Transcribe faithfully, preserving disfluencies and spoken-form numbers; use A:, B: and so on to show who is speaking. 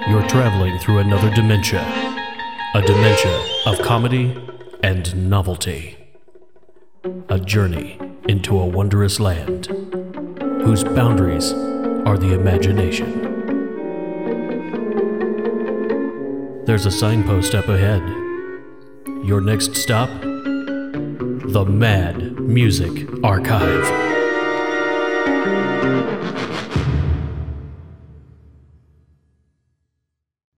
A: You're traveling through another dementia, a dementia of comedy and novelty. A journey into a wondrous land whose boundaries are the imagination. There's a signpost up ahead. Your next stop? The Mad Music Archive.